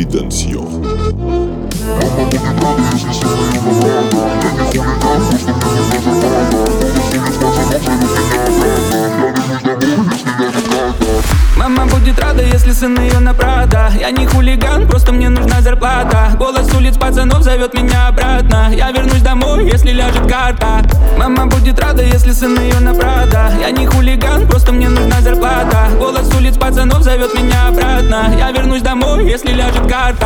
Evidencio. Мама будет рада, если сын ее на Прада. Я не хулиган, просто мне нужна зарплата. Голос с улиц пацанов зовет меня обратно. Я вернусь домой, если ляжет карта. Мама будет рада, если сын ее на Прада. Я не хулиган, просто мне нужна зарплата. Голос с улиц пацанов зовет меня обратно. Я вернусь домой, если ляжет карта.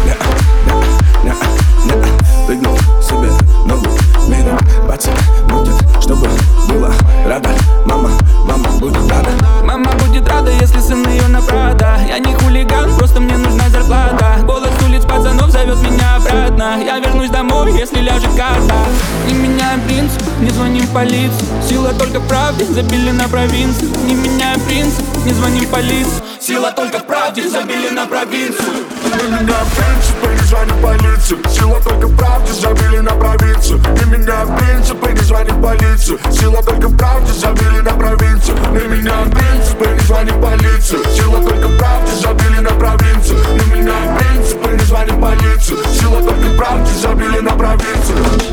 Прыгнул себе ногу, миром бацы мутит, чтобы была рада. Мама будет рада. Мама будет рада, если сын ее на Прада. Я не хулиган, просто мне нужна зарплата. Голос с улиц пацанов зовет меня обратно. Я вернусь домой, если ляжет карта. Не меняем принцип, не звоним в полицию. Сила только в правде, забили на провинцию. Не меняем принцип, не звоним в полицию. Сила только в правде, забили на провинцию. Не меняем принципы, не звоним в полицию. Сила только в правде, забили на провинцию. Не меняем принципы, не звоним в полицию. Сила только в правде, забили на провинцию. Не меняем принципы, не звоним в полицию. Сила только в правде, забили на провинцию. Не меняем принципы, не звоним в полицию. Сила только в правде, забили на провинцию.